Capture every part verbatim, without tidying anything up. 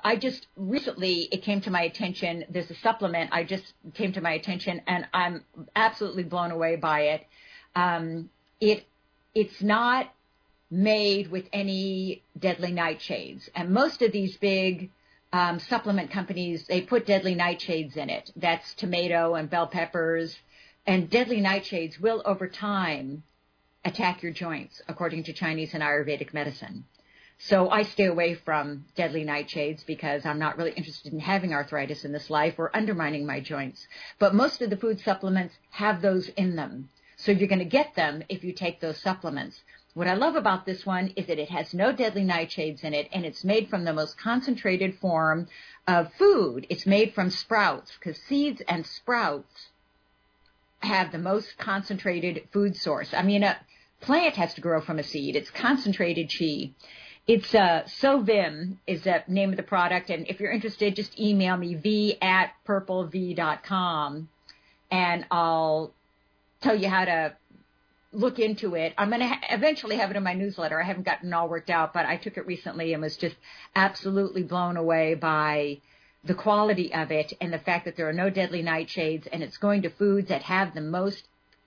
I just recently, it came to my attention, there's a supplement, I just came to my attention, and I'm absolutely blown away by it. Um, it it's not made with any deadly nightshades. And most of these big um, supplement companies, they put deadly nightshades in it. That's tomato and bell peppers. And deadly nightshades will, over time, attack your joints, according to Chinese and Ayurvedic medicine. So I stay away from deadly nightshades because I'm not really interested in having arthritis in this life or undermining my joints. But most of the food supplements have those in them. So you're going to get them if you take those supplements. What I love about this one is that it has no deadly nightshades in it, and it's made from the most concentrated form of food. It's made from sprouts, because seeds and sprouts have the most concentrated food source. I mean, a plant has to grow from a seed. It's concentrated chi. It's uh, Sovim is the name of the product, and if you're interested, just email me, v at purple v dot com, and I'll tell you how to look into it. I'm going to ha- eventually have it in my newsletter. I haven't gotten it all worked out, but I took it recently and was just absolutely blown away by the quality of it and the fact that there are no deadly nightshades, and it's going to foods that have the most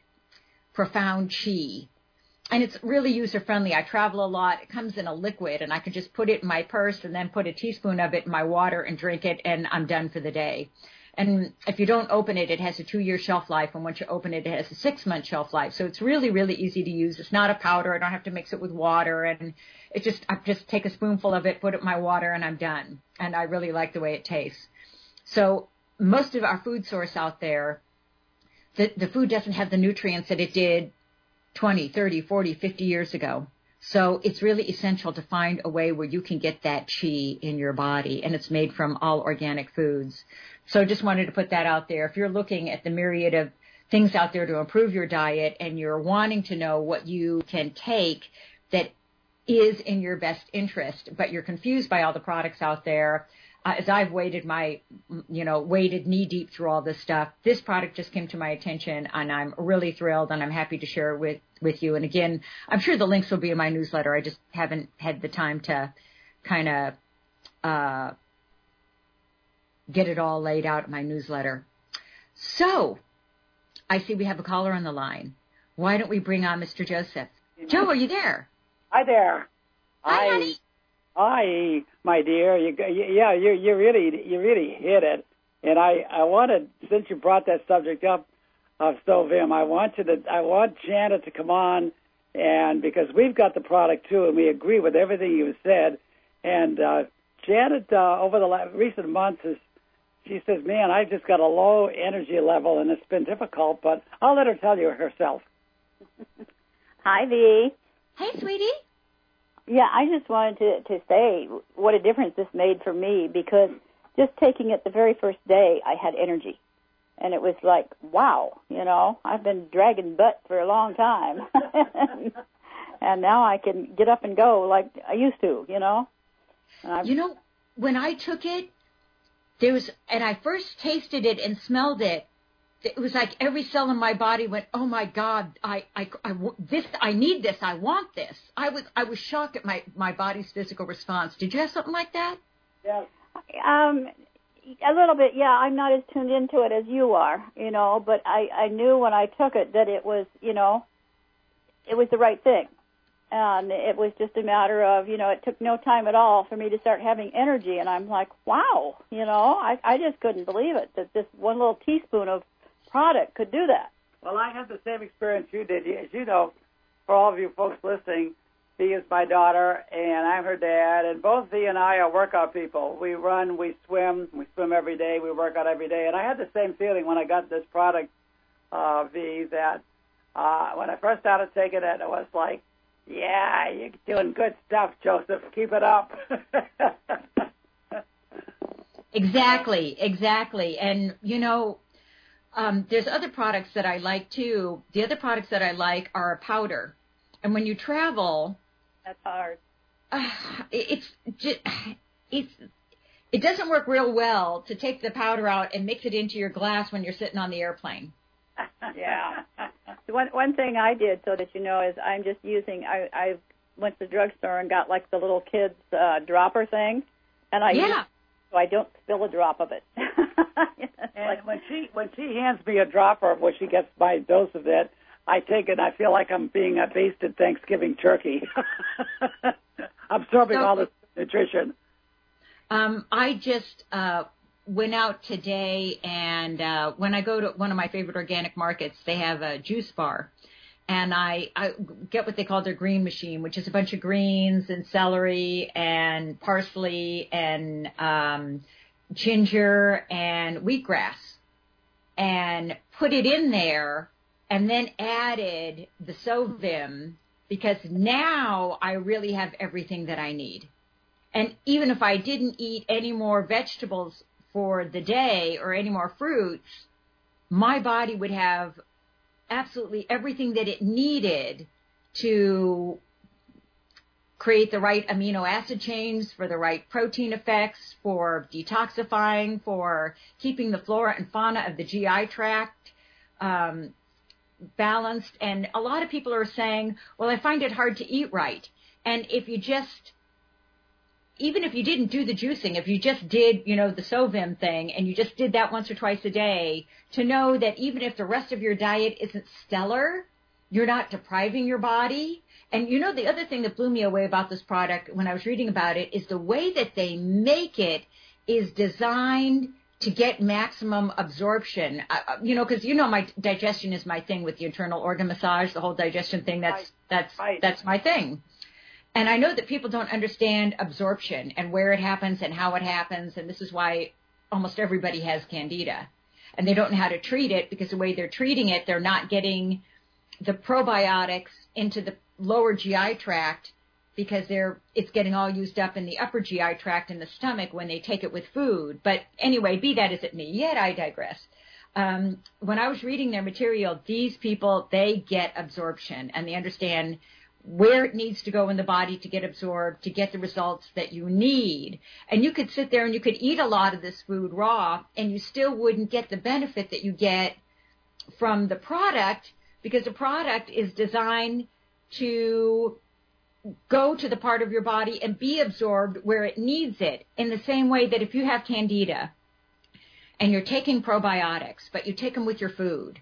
profound chi. And it's really user-friendly. I travel a lot. It comes in a liquid, and I can just put it in my purse and then put a teaspoon of it in my water and drink it, and I'm done for the day. And if you don't open it, it has a two-year shelf life, and once you open it, it has a six-month shelf life. So it's really, really easy to use. It's not a powder. I don't have to mix it with water, and it just I just take a spoonful of it, put it in my water, and I'm done. And I really like the way it tastes. So most of our food source out there, the, the food doesn't have the nutrients that it did twenty, thirty, forty, fifty years ago. So it's really essential to find a way where you can get that chi in your body, and it's made from all organic foods. So just wanted to put that out there. If you're looking at the myriad of things out there to improve your diet and you're wanting to know what you can take that is in your best interest, but you're confused by all the products out there, uh, as I've waded my, you know, waded knee deep through all this stuff, this product just came to my attention, and I'm really thrilled, and I'm happy to share it with, with you. And again, I'm sure the links will be in my newsletter. I just haven't had the time to kind of uh, get it all laid out in my newsletter. So I see we have a caller on the line. Why don't we bring on Mister Joseph? Joe, are you there? Hi there. Hi, honey. Hi, my dear. You, yeah, you you really you really hit it. And I, I wanted, since you brought that subject up of Sovim, I want you to I want Janet to come on, and because we've got the product too, and we agree with everything you said. And uh, Janet, uh, over the last, recent months, is she says, "Man, I just got a low energy level, and it's been difficult." But I'll let her tell you herself. Hi, V. Hey, sweetie. Yeah, I just wanted to, to say what a difference this made for me, because just taking it the very first day, I had energy. And it was like, wow, you know, I've been dragging butt for a long time. And now I can get up and go like I used to, you know. And you know, when I took it, there was, and I first tasted it and smelled it, it was like every cell in my body went, oh my God, I, I, I, this, I need this, I want this. I was, I was shocked at my, my body's physical response. Did you have something like that? Yeah. Um, a little bit, yeah. I'm not as tuned into it as you are, you know, but I, I knew when I took it that it was, you know, it was the right thing. And it was just a matter of, you know, it took no time at all for me to start having energy. And I'm like, wow, you know, I, I just couldn't believe it, that this one little teaspoon of product could do that. Well, I had the same experience you did. As you know, for all of you folks listening, Dee is my daughter, and I'm her dad, and both Dee and I are workout people. We run, we swim, we swim every day, we work out every day, and I had the same feeling when I got this product, uh, V, that uh, when I first started taking it, it was like, yeah, you're doing good stuff, Joseph. Keep it up. Exactly, exactly. And, you know, Um, there's other products that I like, too. The other products that I like are a powder. And when you travel... That's hard. Uh, it's just, it's, it doesn't work real well to take the powder out and mix it into your glass when you're sitting on the airplane. Yeah. One one thing I did, so that you know, is I'm just using, I, I went to the drugstore and got like the little kids uh, dropper thing. And I yeah. used, so I don't spill a drop of it. And like, when she when she hands me a dropper where she gets my dose of it, I take it and I feel like I'm being a basted Thanksgiving turkey, absorbing So- all this nutrition. Um, I just uh, went out today, and uh, when I go to one of my favorite organic markets, they have a juice bar. And I, I get what they call their green machine, which is a bunch of greens and celery and parsley and um, ginger and wheatgrass, and put it in there, and then added the Sovim, because now I really have everything that I need. And even if I didn't eat any more vegetables for the day or any more fruits, my body would have absolutely everything that it needed to create the right amino acid chains for the right protein effects, for detoxifying, for keeping the flora and fauna of the G I tract um, balanced. And a lot of people are saying, well, I find it hard to eat right. And if you just even if you didn't do the juicing, if you just did, you know, the Sovim thing, and you just did that once or twice a day, to know that even if the rest of your diet isn't stellar, you're not depriving your body. And you know, the other thing that blew me away about this product when I was reading about it is the way that they make it is designed to get maximum absorption. Uh, you know, because you know my digestion is my thing with the internal organ massage, the whole digestion thing. That's right. that's right. that's my thing. And I know that people don't understand absorption and where it happens and how it happens, and this is why almost everybody has Candida. And they don't know how to treat it because the way they're treating it, they're not getting the probiotics into the lower G I tract because they're it's getting all used up in the upper G I tract in the stomach when they take it with food. But anyway, be that as it may, yet I digress. Um, when I was reading their material, these people, they get absorption, and they understand where it needs to go in the body to get absorbed, to get the results that you need. And you could sit there and you could eat a lot of this food raw, and you still wouldn't get the benefit that you get from the product, because the product is designed to go to the part of your body and be absorbed where it needs it, in the same way that if you have Candida and you're taking probiotics, but you take them with your food,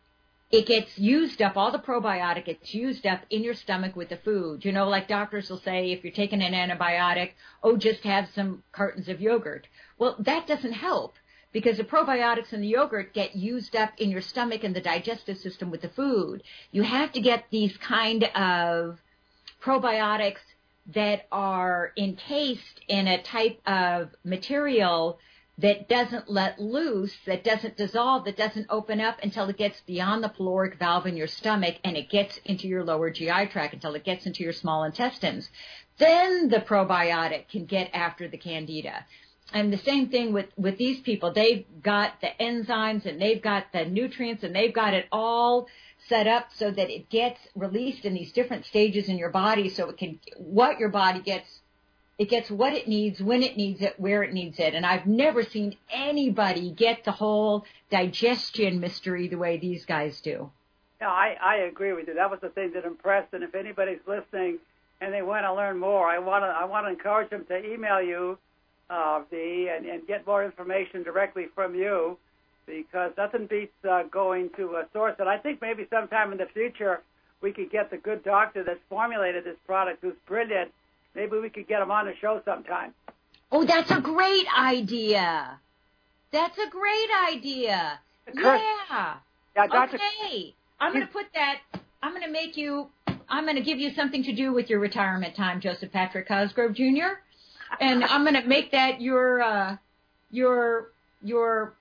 it gets used up, all the probiotic gets used up in your stomach with the food. You know, like doctors will say, if you're taking an antibiotic, oh, just have some cartons of yogurt. Well, that doesn't help, because the probiotics in the yogurt get used up in your stomach and the digestive system with the food. You have to get these kind of probiotics that are encased in a type of material that doesn't let loose, that doesn't dissolve, that doesn't open up until it gets beyond the caloric valve in your stomach and it gets into your lower G I tract, until it gets into your small intestines. Then the probiotic can get after the Candida. And the same thing with, with these people. They've got the enzymes and they've got the nutrients and they've got it all set up so that it gets released in these different stages in your body, so it can, what your body gets, it gets what it needs, when it needs it, where it needs it. And I've never seen anybody get the whole digestion mystery the way these guys do. No, I, I agree with you. That was the thing that impressed. And if anybody's listening and they want to learn more, I want to I want to encourage them to email you, uh, Dee, and, and get more information directly from you, because nothing beats uh, going to a source. And I think maybe sometime in the future we could get the good doctor that's formulated this product, who's brilliant. Maybe we could get him on the show sometime. Oh, that's a great idea. That's a great idea. Kurt, yeah. Yeah, Doctor Okay. I'm going to put that, I'm going to make you, I'm going to give you something to do with your retirement time, Joseph Patrick Cosgrove Junior And I'm going to make that your, uh, your, your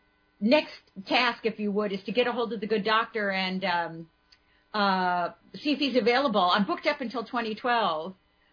next task, if you would, is to get a hold of the good doctor and um, uh, see if he's available. I'm booked up until twenty twelve.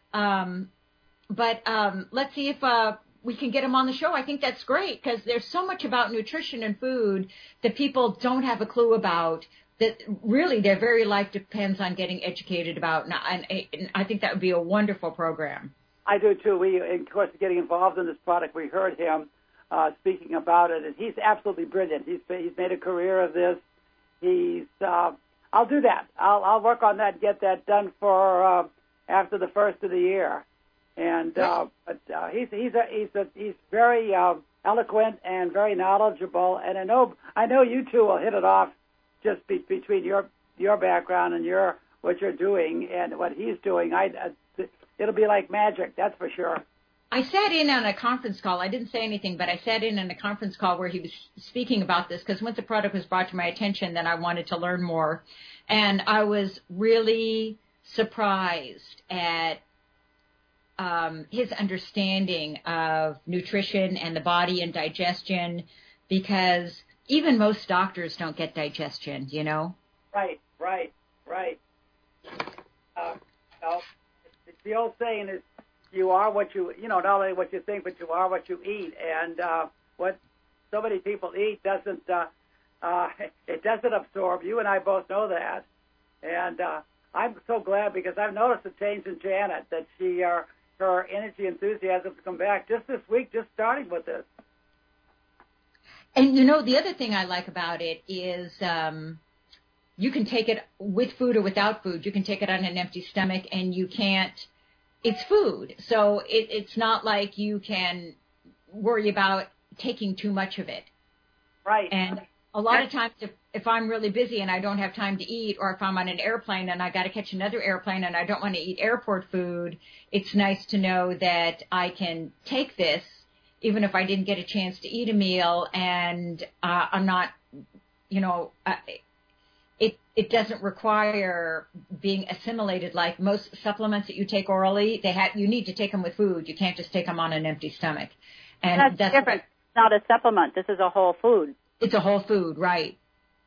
Um, but um, let's see if uh, we can get him on the show. I think that's great, because there's so much about nutrition and food that people don't have a clue about, that really their very life depends on getting educated about. And I, and I think that would be a wonderful program. I do, too. We, of course, getting involved in this product, we heard him uh, speaking about it, and he's absolutely brilliant. He's he's made a career of this. He's uh, I'll do that. I'll I'll work on that and get that done for uh, after the first of the year. and uh, but uh, he's he's a, he's a, he's very uh, eloquent and very knowledgeable. And I know I know you two will hit it off just be, between your your background and your what you're doing and what he's doing. I uh, it'll be like magic, that's for sure. I sat in on a conference call. I didn't say anything, but I sat in on a conference call where he was speaking about this because once the product was brought to my attention, then I wanted to learn more. And I was really surprised at um, his understanding of nutrition and the body and digestion, because even most doctors don't get digestion, you know? Right, right, right. Uh, well, the old saying is, you are what you, you know, not only what you think, but you are what you eat. And uh, what so many people eat doesn't, uh, uh, it doesn't absorb. You and I both know that. And uh, I'm so glad because I've noticed a change in Janet, that she, uh, her energy, enthusiasm has come back just this week, just starting with this. And, you know, the other thing I like about it is um, you can take it with food or without food. You can take it on an empty stomach, and you can't, it's food. So it, it's not like you can worry about taking too much of it. Right. And a lot of times if, if I'm really busy and I don't have time to eat, or if I'm on an airplane and I got to catch another airplane and I don't want to eat airport food, it's nice to know that I can take this even if I didn't get a chance to eat a meal, and uh, I'm not, you know, uh, It it doesn't require being assimilated like most supplements that you take orally. They have you need to take them with food. You can't just take them on an empty stomach. And that's, that's different. It's not a supplement. This is a whole food. It's a whole food, right?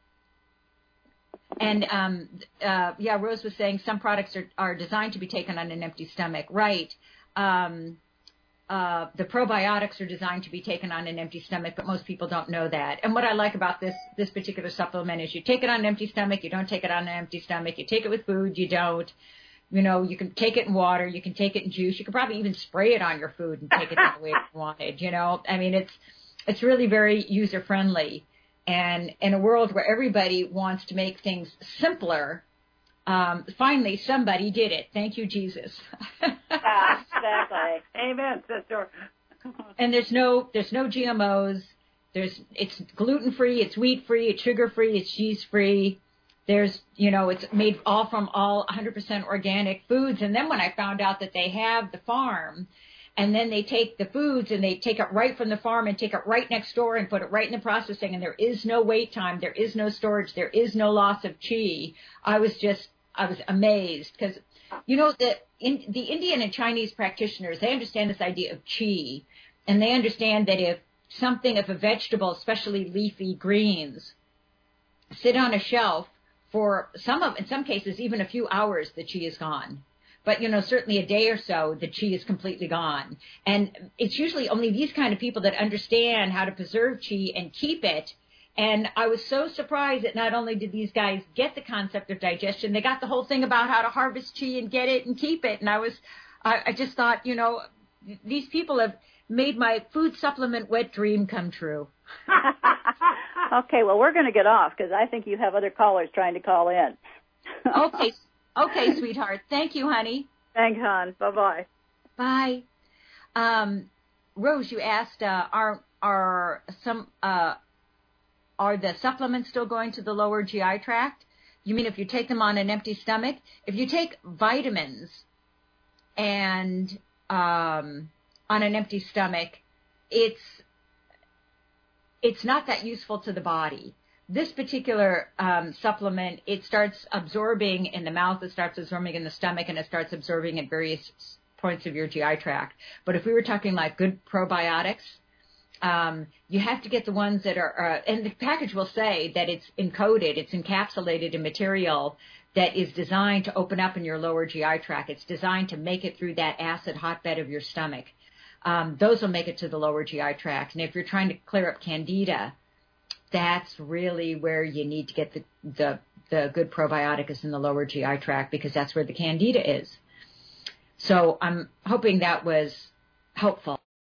And um, uh, yeah, Rose was saying some products are are designed to be taken on an empty stomach, right? Um, Uh, the probiotics are designed to be taken on an empty stomach, but most people don't know that. And what I like about this this particular supplement is you take it on an empty stomach, you don't take it on an empty stomach, you take it with food, you don't. You know, you can take it in water, you can take it in juice, you could probably even spray it on your food and take it the way you wanted, you know. I mean, it's it's really very user-friendly. And in a world where everybody wants to make things simpler, Um, finally, somebody did it. Thank you, Jesus. Yeah, exactly. Amen, sister. And there's no there's no G M Os. There's it's gluten free, it's wheat free, it's sugar free, it's cheese free. There's you know it's made all from all one hundred percent organic foods. And then when I found out that they have the farm, and then they take the foods and they take it right from the farm and take it right next door and put it right in the processing, and there is no wait time, there is no storage, there is no loss of chi. I was just I was amazed because, you know, the in, the Indian and Chinese practitioners, they understand this idea of qi, and they understand that if something, if a vegetable, especially leafy greens, sit on a shelf for some of, in some cases, even a few hours, the qi is gone. But, you know, certainly a day or so, the qi is completely gone. And it's usually only these kind of people that understand how to preserve qi and keep it. And I was so surprised that not only did these guys get the concept of digestion, they got the whole thing about how to harvest qi and get it and keep it. And I was, I, I just thought, you know, these people have made my food supplement wet dream come true. Okay, well, we're going to get off because I think you have other callers trying to call in. Okay, okay, sweetheart. Thank you, honey. Thanks, hon. Bye-bye. Bye. Um, Rose, you asked, uh, are are some uh, are the supplements still going to the lower G I tract? You mean if you take them on an empty stomach? If you take vitamins and um, on an empty stomach, it's it's not that useful to the body. This particular um, supplement, it starts absorbing in the mouth, it starts absorbing in the stomach, and it starts absorbing at various points of your G I tract. But if we were talking like good probiotics, um, you have to get the ones that are, uh, and the package will say that it's encoded, it's encapsulated in material that is designed to open up in your lower G I tract. It's designed to make it through that acid hotbed of your stomach. Um, those will make it to the lower G I tract. And if you're trying to clear up candida, that's really where you need to get the, the, the good probiotic is in the lower G I tract, because that's where the candida is. So I'm hoping that was helpful.